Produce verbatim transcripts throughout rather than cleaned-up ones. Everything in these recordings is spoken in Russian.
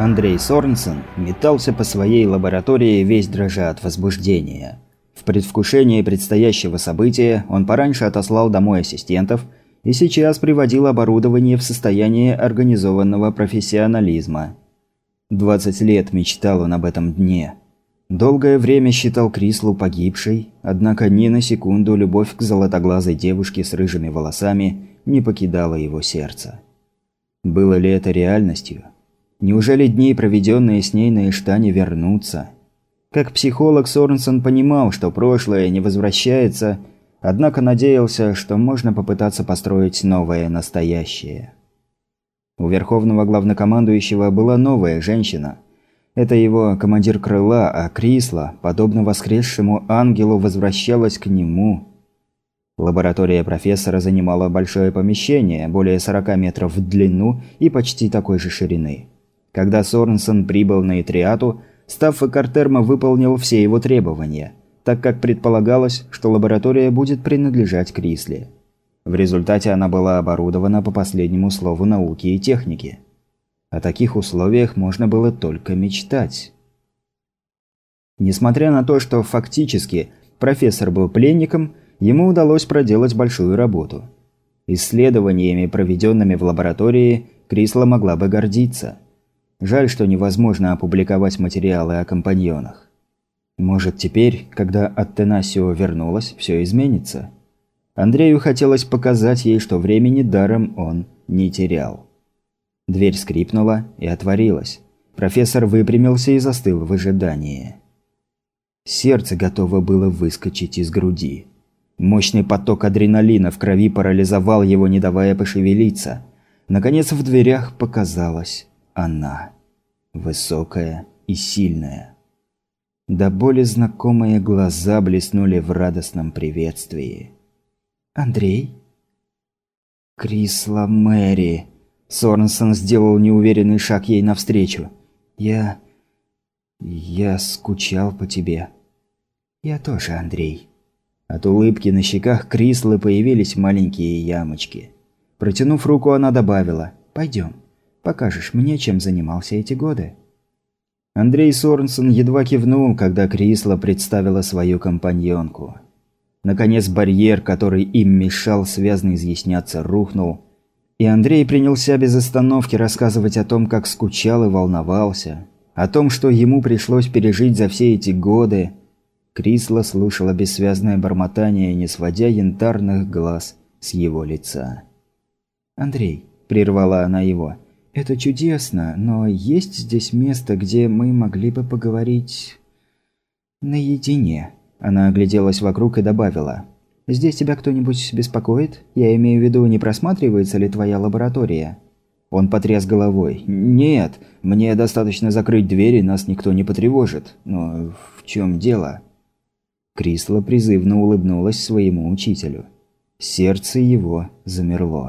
Андрей Сорнсен метался по своей лаборатории весь дрожа от возбуждения. В предвкушении предстоящего события он пораньше отослал домой ассистентов и сейчас приводил оборудование в состояние организованного профессионализма. двадцать лет мечтал он об этом дне. Долгое время считал Крислу погибшей, однако ни на секунду любовь к золотоглазой девушке с рыжими волосами не покидала его сердце. Было ли это реальностью? Неужели дни, проведенные с ней на Иштане, вернутся? Как психолог Сорнсен понимал, что прошлое не возвращается, однако надеялся, что можно попытаться построить новое настоящее. У верховного главнокомандующего была новая женщина. Это его командир крыла, а Крисла, подобно воскресшему ангелу, возвращалась к нему. Лаборатория профессора занимала большое помещение, более сорока метров в длину и почти такой же ширины. Когда Сорнсен прибыл на Итриату, Стаффа Картерма выполнил все его требования, так как предполагалось, что лаборатория будет принадлежать Крисле. В результате она была оборудована по последнему слову науки и техники. О таких условиях можно было только мечтать. Несмотря на то, что фактически профессор был пленником, ему удалось проделать большую работу. Исследованиями, проведенными в лаборатории, Крисла могла бы гордиться. Жаль, что невозможно опубликовать материалы о компаньонах. Может, теперь, когда Аттенасио вернулась, все изменится? Андрею хотелось показать ей, что времени даром он не терял. Дверь скрипнула и отворилась. Профессор выпрямился и застыл в ожидании. Сердце готово было выскочить из груди. Мощный поток адреналина в крови парализовал его, не давая пошевелиться. Наконец в дверях показалась она. Высокая и сильная. До боли знакомые глаза блеснули в радостном приветствии. «Андрей?» «Крисла Мэри!» Сорнсен сделал неуверенный шаг ей навстречу. «Я... я скучал по тебе». «Я тоже, Андрей». От улыбки на щеках Крислы появились маленькие ямочки. Протянув руку, она добавила: «Пойдем, покажешь мне, чем занимался эти годы». Андрей Сорнсен едва кивнул, когда Крисла представила свою компаньонку. Наконец барьер, который им мешал связно изъясняться, рухнул, и Андрей принялся без остановки рассказывать о том, как скучал и волновался, о том, что ему пришлось пережить за все эти годы. Крисла слушала бессвязное бормотание, не сводя янтарных глаз с его лица. «Андрей», – прервала она его, – «это чудесно, но есть здесь место, где мы могли бы поговорить наедине?» Она огляделась вокруг и добавила: «Здесь тебя кто-нибудь беспокоит? Я имею в виду, не просматривается ли твоя лаборатория?» Он потряс головой. «Нет, мне достаточно закрыть дверь, и нас никто не потревожит. Но в чем дело?» Крисла призывно улыбнулась своему учителю. Сердце его замерло.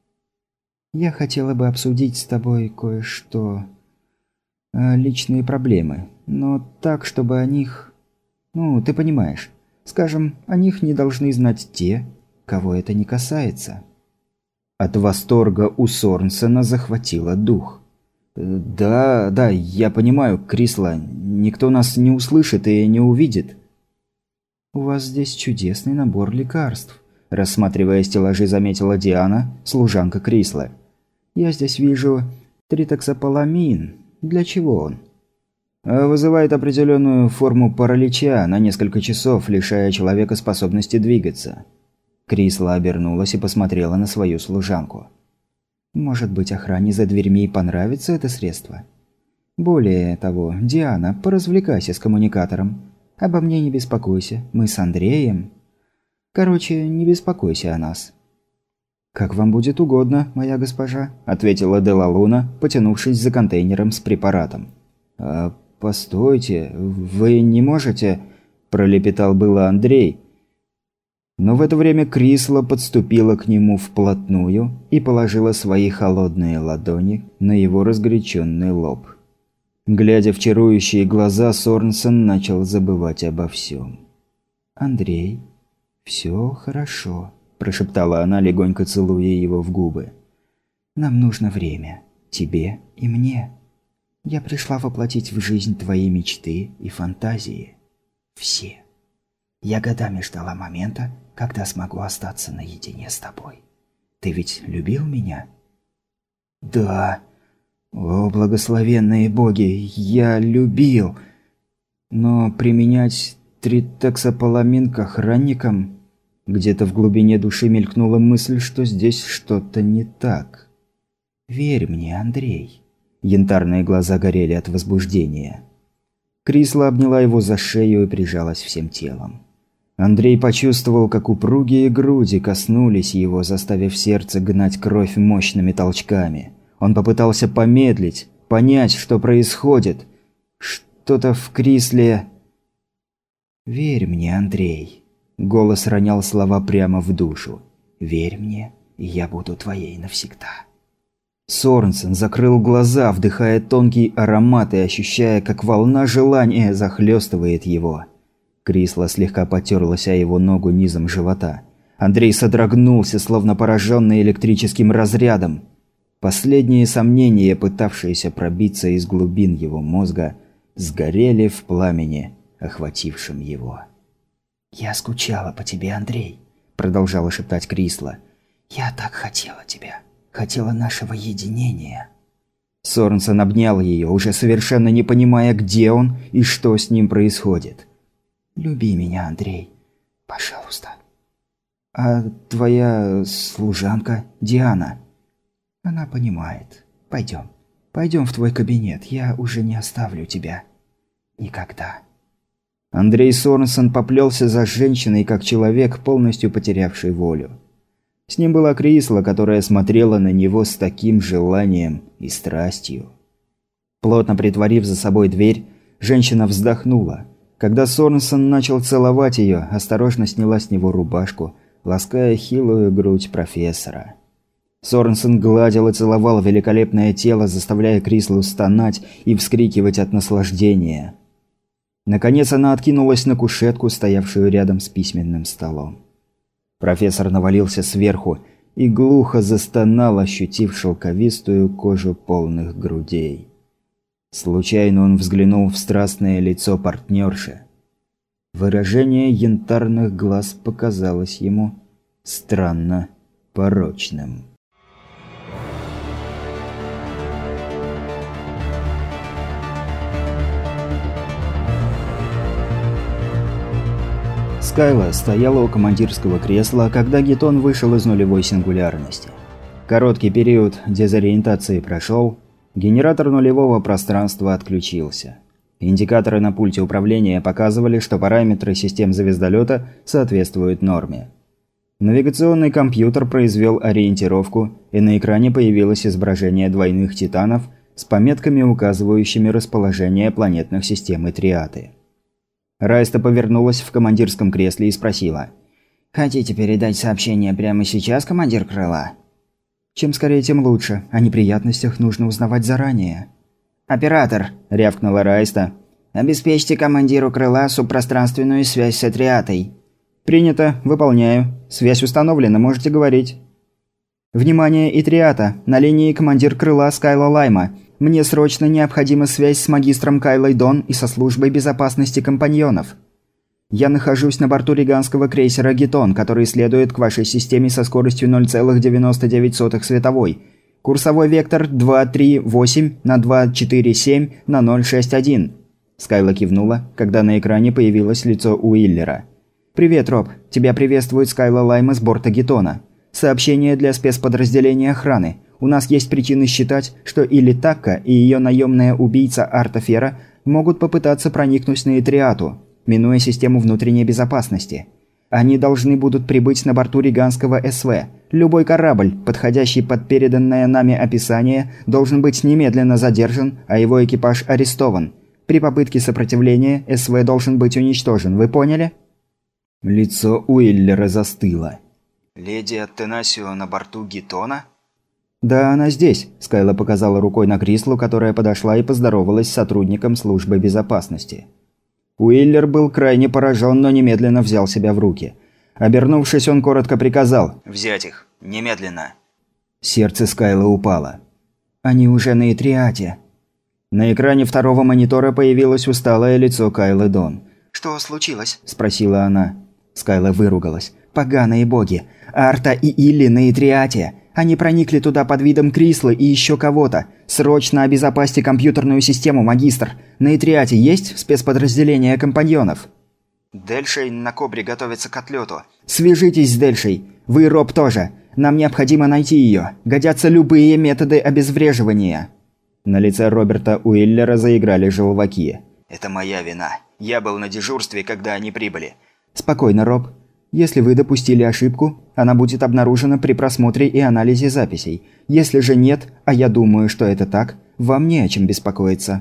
«Я хотела бы обсудить с тобой кое-что... личные проблемы, но так, чтобы о них... ну, ты понимаешь. Скажем, о них не должны знать те, кого это не касается». От восторга у Сорнсена захватило дух. «Да, да, я понимаю, Крисла, никто нас не услышит и не увидит». «У вас здесь чудесный набор лекарств», – рассматривая стеллажи, заметила Диана, служанка Крисла. «Я здесь вижу тритоксополамин. Для чего он?» «Вызывает определенную форму паралича на несколько часов, лишая человека способности двигаться». Крисла обернулась и посмотрела на свою служанку. «Может быть, охране за дверьми понравится это средство? Более того, Диана, поразвлекайся с коммуникатором. Обо мне не беспокойся, мы с Андреем. Короче, не беспокойся о нас». «Как вам будет угодно, моя госпожа», – ответила Делла Луна, потянувшись за контейнером с препаратом. «А, постойте, вы не можете...» – пролепетал было Андрей. Но в это время Крисла подступила к нему вплотную и положила свои холодные ладони на его разгоряченный лоб. Глядя в чарующие глаза, Сорнсен начал забывать обо всем. «Андрей, все хорошо», – прошептала она, легонько целуя его в губы. «Нам нужно время. Тебе и мне». Я пришла воплотить в жизнь твои мечты и фантазии. Все. Я годами ждала момента, когда смогу остаться наедине с тобой. Ты ведь любил меня? Да. О, благословенные боги, я любил. Но применять тритексополамин к охранникам... Где-то в глубине души мелькнула мысль, что здесь что-то не так. «Верь мне, Андрей». Янтарные глаза горели от возбуждения. Крисла обняла его за шею и прижалась всем телом. Андрей почувствовал, как упругие груди коснулись его, заставив сердце гнать кровь мощными толчками. Он попытался помедлить, понять, что происходит. Что-то в Крисле... «Верь мне, Андрей». Голос ронял слова прямо в душу. «Верь мне, и я буду твоей навсегда». Сорнсен закрыл глаза, вдыхая тонкий аромат и ощущая, как волна желания захлестывает его. Крисла слегка потерлась о его ногу низом живота. Андрей содрогнулся, словно пораженный электрическим разрядом. Последние сомнения, пытавшиеся пробиться из глубин его мозга, сгорели в пламени, охватившем его. «Я скучала по тебе, Андрей», – продолжала шептать Крисла. «Я так хотела тебя. Хотела нашего единения». Сорнсен обнял ее, уже совершенно не понимая, где он и что с ним происходит. «Люби меня, Андрей. Пожалуйста». «А твоя служанка Диана?» «Она понимает. Пойдем. Пойдем в твой кабинет. Я уже не оставлю тебя. Никогда». Андрей Сорнсен поплелся за женщиной, как человек, полностью потерявший волю. С ним была Крисла, которая смотрела на него с таким желанием и страстью. Плотно притворив за собой дверь, женщина вздохнула. Когда Сорнсен начал целовать ее, осторожно сняла с него рубашку, лаская хилую грудь профессора. Сорнсен гладил и целовал великолепное тело, заставляя Крислу стонать и вскрикивать от наслаждения. Наконец она откинулась на кушетку, стоявшую рядом с письменным столом. Профессор навалился сверху и глухо застонал, ощутив шелковистую кожу полных грудей. Случайно он взглянул в страстное лицо партнерши. Выражение янтарных глаз показалось ему странно порочным. Скайла стояла у командирского кресла, когда Гетон вышел из нулевой сингулярности. Короткий период дезориентации прошел, генератор нулевого пространства отключился. Индикаторы на пульте управления показывали, что параметры систем звездолета соответствуют норме. Навигационный компьютер произвел ориентировку, и на экране появилось изображение двойных титанов с пометками, указывающими расположение планетных систем и триаты. Райста повернулась в командирском кресле и спросила. «Хотите передать сообщение прямо сейчас, командир крыла?» «Чем скорее, тем лучше. О неприятностях нужно узнавать заранее». «Оператор», – рявкнула Райста, – «обеспечьте командиру крыла субпространственную связь с Атриатой». «Принято. Выполняю. Связь установлена. Можете говорить». «Внимание, Итриата. На линии командир крыла Скайла Лайма. Мне срочно необходима связь с магистром Кайлой Дон и со службой безопасности компаньонов. Я нахожусь на борту риганского крейсера «Гетон», который следует к вашей системе со скоростью ноль целых девяносто девять сотых световой. Курсовой вектор два три восемь на два четыре семь на ноль шесть один. Скайла кивнула, когда на экране появилось лицо Уиллера. «Привет, Роб. Тебя приветствует Скайла Лайма с борта «Гетона». Сообщение для спецподразделения охраны. У нас есть причины считать, что или Такка и ее наемная убийца Арта Фера могут попытаться проникнуть на Итриату, минуя систему внутренней безопасности. Они должны будут прибыть на борту риганского СВ. Любой корабль, подходящий под переданное нами описание, должен быть немедленно задержан, а его экипаж арестован. При попытке сопротивления СВ должен быть уничтожен, вы поняли?» Лицо Уиллера застыло. «Леди Аттенасио на борту «Гетона»?» «Да, она здесь», – Скайла показала рукой на Крислу, которая подошла и поздоровалась с сотрудником службы безопасности. Уиллер был крайне поражен, но немедленно взял себя в руки. Обернувшись, он коротко приказал: «Взять их. Немедленно». Сердце Скайлы упало. «Они уже на Итриате». На экране второго монитора появилось усталое лицо Кайлы Дон. «Что случилось?» – спросила она. Скайла выругалась. «Поганые боги! Арта и Илли на Итриате! Они проникли туда под видом Крисла и еще кого-то! Срочно обезопасьте компьютерную систему, магистр! На Итриате есть спецподразделение компаньонов?» «Дельшей на Кобре готовится к отлету. Свяжитесь с Дельшей! Вы, Роб, тоже! Нам необходимо найти ее! Годятся любые методы обезвреживания!» На лице Роберта Уиллера заиграли желваки. «Это моя вина. Я был на дежурстве, когда они прибыли». «Спокойно, Роб. Если вы допустили ошибку, она будет обнаружена при просмотре и анализе записей. Если же нет, а я думаю, что это так, вам не о чем беспокоиться».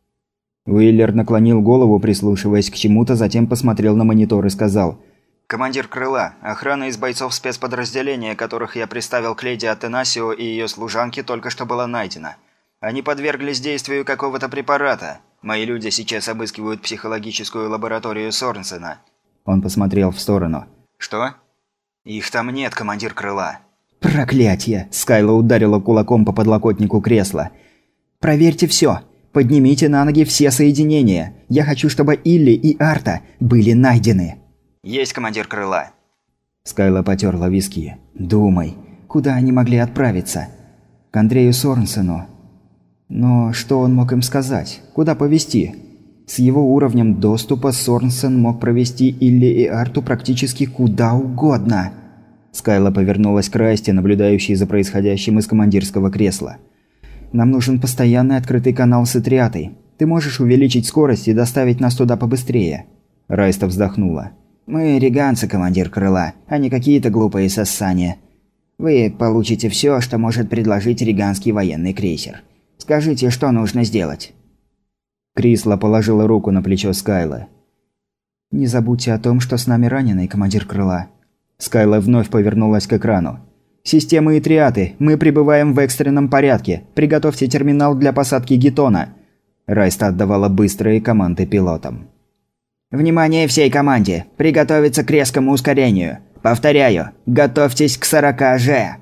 Уиллер наклонил голову, прислушиваясь к чему-то, затем посмотрел на монитор и сказал: «Командир крыла, охрана из бойцов спецподразделения, которых я приставил к леди Атенасио и ее служанке, только что была найдена. Они подверглись действию какого-то препарата. Мои люди сейчас обыскивают психологическую лабораторию Сорнсена». Он посмотрел в сторону. «Что?» «Их там нет, командир крыла». «Проклятье!» – Скайла ударила кулаком по подлокотнику кресла. «Проверьте все. Поднимите на ноги все соединения. Я хочу, чтобы Илли и Арта были найдены». «Есть, командир крыла». Скайла потерла виски. «Думай, куда они могли отправиться?» «К Андрею Сорнсену». Но что он мог им сказать? Куда повезти? С его уровнем доступа Сорнсен мог провести Илли и Арту практически куда угодно. Скайла повернулась к Расте, наблюдающей за происходящим из командирского кресла. «Нам нужен постоянный открытый канал с Итриатой. Ты можешь увеличить скорость и доставить нас туда побыстрее?» Райста вздохнула. «Мы риганцы, командир крыла, а не какие-то глупые сассания. Вы получите все, что может предложить риганский военный крейсер. Скажите, что нужно сделать?» Крисла положила руку на плечо Скайлы. «Не забудьте о том, что с нами раненый, командир крыла». Скайла вновь повернулась к экрану. «Системы Итриаты, мы прибываем в экстренном порядке. Приготовьте терминал для посадки Гетона». Райста отдавала быстрые команды пилотам. «Внимание всей команде! Приготовиться к резкому ускорению! Повторяю, готовьтесь к сорока же!»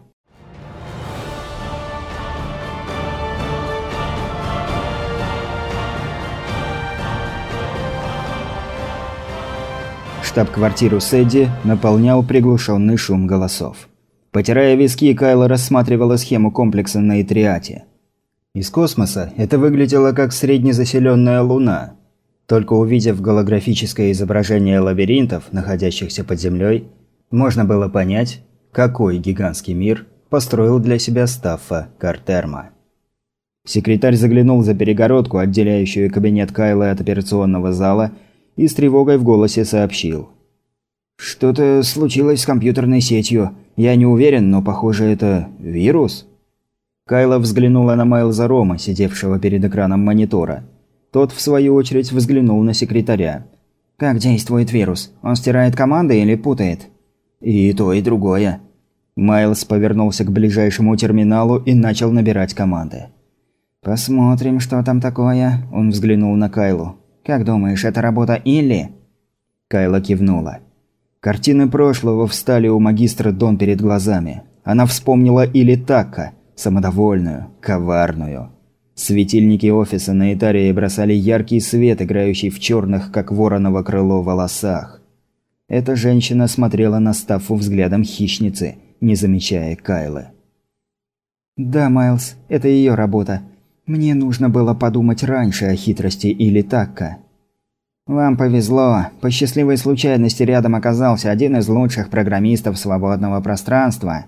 Штаб-квартиру Сэдди наполнял приглушенный шум голосов. Потирая виски, Кайла рассматривала схему комплекса на Итриате. Из космоса это выглядело как среднезаселенная Луна. Только увидев голографическое изображение лабиринтов, находящихся под землей, можно было понять, какой гигантский мир построил для себя Стаффа Картерма. Секретарь заглянул за перегородку, отделяющую кабинет Кайлы от операционного зала, и с тревогой в голосе сообщил. «Что-то случилось с компьютерной сетью. Я не уверен, но похоже, это вирус». Кайла взглянула на Майлза Рома, сидевшего перед экраном монитора. Тот, в свою очередь, взглянул на секретаря. «Как действует вирус? Он стирает команды или путает?» «И то, и другое». Майлз повернулся к ближайшему терминалу и начал набирать команды. «Посмотрим, что там такое», – он взглянул на Кайлу. «Как думаешь, это работа Илли?» Кайла кивнула. Картины прошлого встали у магистра Дон перед глазами. Она вспомнила Илли Такка, самодовольную, коварную. Светильники офиса на Итарии бросали яркий свет, играющий в черных, как вороново крыло, волосах. Эта женщина смотрела на Стаффу взглядом хищницы, не замечая Кайлы. «Да, Майлз, это ее работа. Мне нужно было подумать раньше о хитрости Илли Такка». «Вам повезло. По счастливой случайности рядом оказался один из лучших программистов свободного пространства».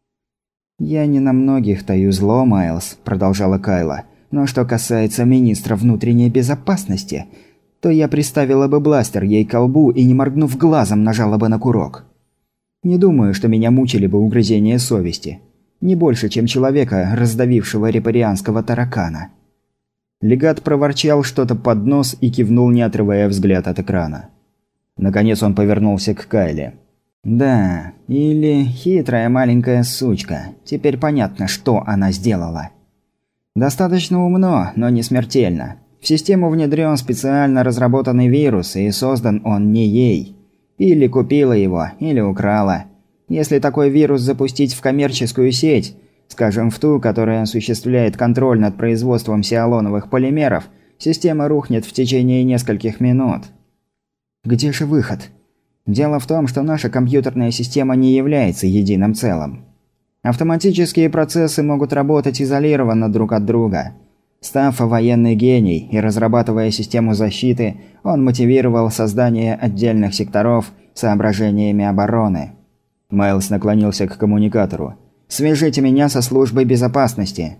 «Я не на многих таю зло, Майлз», – продолжала Кайла. «Но что касается министра внутренней безопасности, то я приставила бы бластер ей к колбу и, не моргнув глазом, нажала бы на курок. Не думаю, что меня мучили бы угрызения совести. Не больше, чем человека, раздавившего репарианского таракана». Легат проворчал что-то под нос и кивнул, не отрывая взгляд от экрана. Наконец он повернулся к Кайле. «Да, или хитрая маленькая сучка. Теперь понятно, что она сделала. Достаточно умно, но не смертельно. В систему внедрен специально разработанный вирус, и создан он не ей. Или купила его, или украла. Если такой вирус запустить в коммерческую сеть, Скажем, в ту, которая осуществляет контроль над производством сиалоновых полимеров, система рухнет в течение нескольких минут. Где же выход? Дело в том, что наша компьютерная система не является единым целым. Автоматические процессы могут работать изолированно друг от друга. Став военный гений и разрабатывая систему защиты, он мотивировал создание отдельных секторов соображениями обороны. Майлз наклонился к коммуникатору. «Свяжите меня со службой безопасности».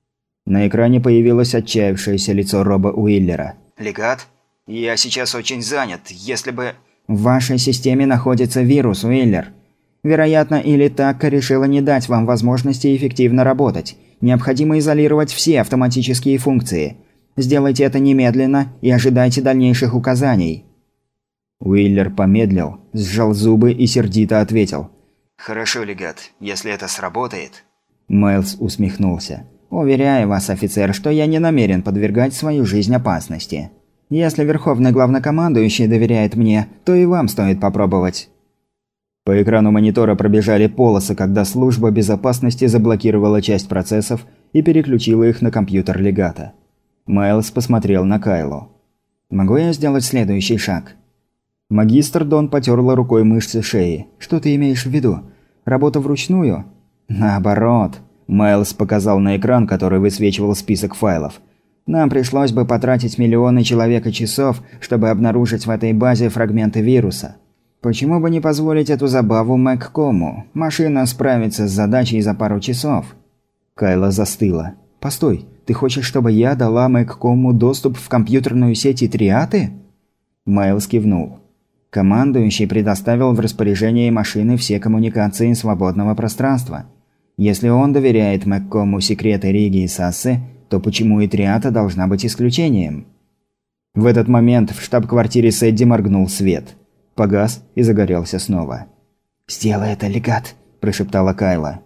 На экране появилось отчаявшееся лицо Роба Уиллера. «Легат? Я сейчас очень занят. Если бы...» «В вашей системе находится вирус, Уиллер. Вероятно, или Такка решила не дать вам возможности эффективно работать. Необходимо изолировать все автоматические функции. Сделайте это немедленно и ожидайте дальнейших указаний». Уиллер помедлил, сжал зубы и сердито ответил. «Хорошо, Легат, если это сработает...» Майлз усмехнулся. «Уверяю вас, офицер, что я не намерен подвергать свою жизнь опасности. Если Верховный Главнокомандующий доверяет мне, то и вам стоит попробовать». По экрану монитора пробежали полосы, когда служба безопасности заблокировала часть процессов и переключила их на компьютер Легата. Майлз посмотрел на Кайлу. «Могу я сделать следующий шаг?» Магистр Дон потерла рукой мышцы шеи. «Что ты имеешь в виду? Работа вручную?» «Наоборот», – Майлз показал на экран, который высвечивал список файлов. «Нам пришлось бы потратить миллионы человека-часов, чтобы обнаружить в этой базе фрагменты вируса. Почему бы не позволить эту забаву Мэгкому? Машина справится с задачей за пару часов». Кайла застыла. «Постой, ты хочешь, чтобы я дала Мэгкому доступ в компьютерную сеть Итриаты?» Майлз кивнул. Командующий предоставил в распоряжение машины все коммуникации свободного пространства. Если он доверяет Мэгкому секреты Риги и Сассы, то почему Итриата должна быть исключением? В этот момент в штаб-квартире Сэдди моргнул свет. Погас и загорелся снова. «Сделай это, Легат», – прошептала Кайла.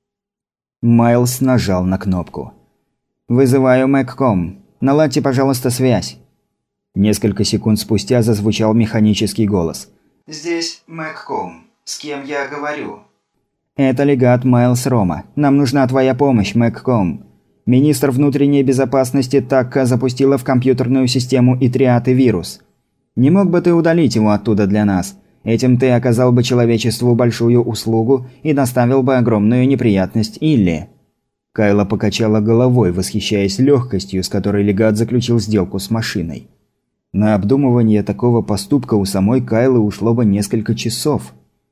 Майлз нажал на кнопку. «Вызываю Мэгком. Наладьте, пожалуйста, связь». Несколько секунд спустя зазвучал механический голос. «Здесь Мэгком. С кем я говорю?» «Это легат Майлз Рома. Нам нужна твоя помощь, Мэгком. Министр внутренней безопасности Такка запустила в компьютерную систему Итриаты вирус. Не мог бы ты удалить его оттуда для нас? Этим ты оказал бы человечеству большую услугу и доставил бы огромную неприятность Илли». Кайла покачала головой, восхищаясь легкостью, с которой легат заключил сделку с машиной. На обдумывание такого поступка у самой Кайлы ушло бы несколько часов.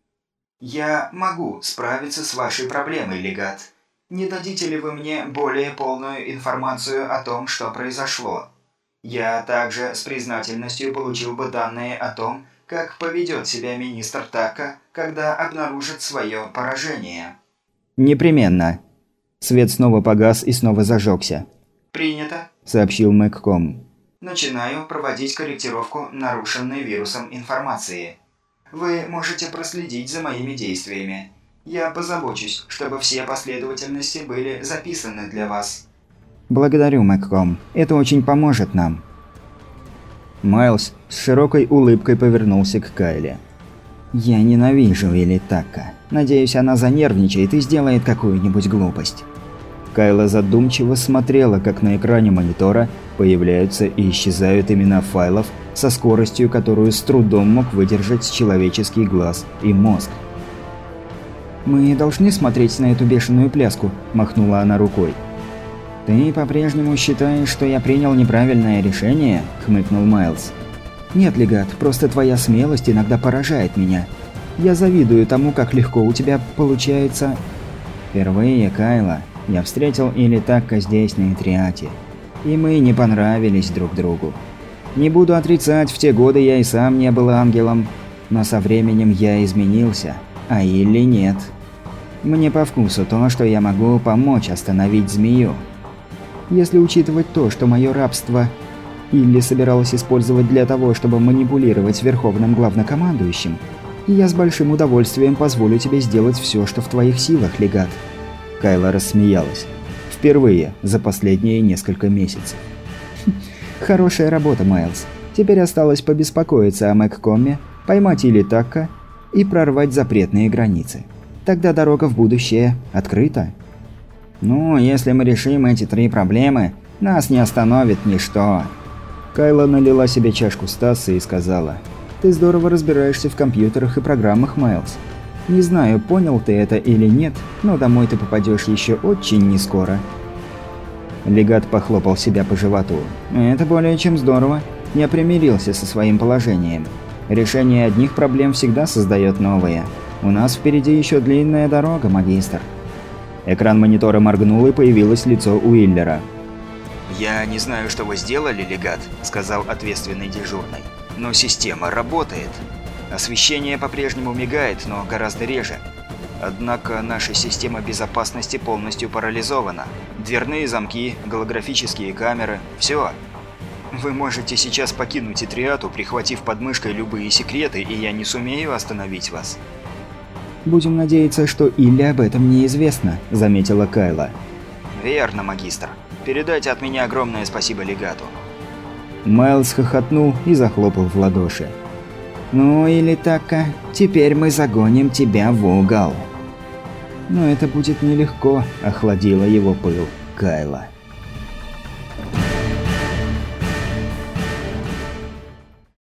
«Я могу справиться с вашей проблемой, легат. Не дадите ли вы мне более полную информацию о том, что произошло? Я также с признательностью получил бы данные о том, как поведет себя министр Такка, когда обнаружит свое поражение». «Непременно». Свет снова погас и снова зажегся. «Принято», – сообщил Мэгком. «Начинаю проводить корректировку нарушенной вирусом информации. Вы можете проследить за моими действиями. Я позабочусь, чтобы все последовательности были записаны для вас». «Благодарю, Мэгком. Это очень поможет нам». Майлз с широкой улыбкой повернулся к Кайле. «Я ненавижу Илли Такка. Надеюсь, она занервничает и сделает какую-нибудь глупость». Кайла задумчиво смотрела, как на экране монитора появляются и исчезают имена файлов со скоростью, которую с трудом мог выдержать человеческий глаз и мозг. «Мы должны смотреть на эту бешеную пляску», – махнула она рукой. «Ты по-прежнему считаешь, что я принял неправильное решение?» – хмыкнул Майлз. «Нет, легат, просто твоя смелость иногда поражает меня. Я завидую тому, как легко у тебя получается...» «Впервые, Кайла, я встретил Илли Такка здесь, на Итриате. И мы не понравились друг другу. Не буду отрицать, в те годы я и сам не был ангелом, но со временем я изменился, а Илли нет. Мне по вкусу то, что я могу помочь остановить змею. Если учитывать то, что мое рабство Илли собиралась использовать для того, чтобы манипулировать Верховным Главнокомандующим, я с большим удовольствием позволю тебе сделать все, что в твоих силах, легат». Кайла рассмеялась. Впервые за последние несколько месяцев. «Хорошая работа, Майлз. Теперь осталось побеспокоиться о Мэгкоме, поймать Илли Такка и прорвать запретные границы. Тогда дорога в будущее открыта». «Ну, если мы решим эти три проблемы, нас не остановит ничто». Кайла налила себе чашку Стаса и сказала: «Ты здорово разбираешься в компьютерах и программах, Майлз. Не знаю, понял ты это или нет, но домой ты попадешь еще очень нескоро». Легат похлопал себя по животу. «Это более чем здорово. Я примирился со своим положением. Решение одних проблем всегда создает новые. У нас впереди еще длинная дорога, магистр». Экран монитора моргнул, и появилось лицо Уиллера. «Я не знаю, что вы сделали, Легат», – сказал ответственный дежурный. «Но система работает. Освещение по-прежнему мигает, но гораздо реже. Однако наша система безопасности полностью парализована. Дверные замки, голографические камеры – все. Вы можете сейчас покинуть Итриату, прихватив под мышкой любые секреты, и я не сумею остановить вас». «Будем надеяться, что Илле об этом неизвестно», – заметила Кайла. «Верно, магистр. Передайте от меня огромное спасибо Легату». Майлз хохотнул и захлопал в ладоши. «Ну или так-ка, теперь мы загоним тебя в угол». «Но это будет нелегко», – охладила его пыл Кайла.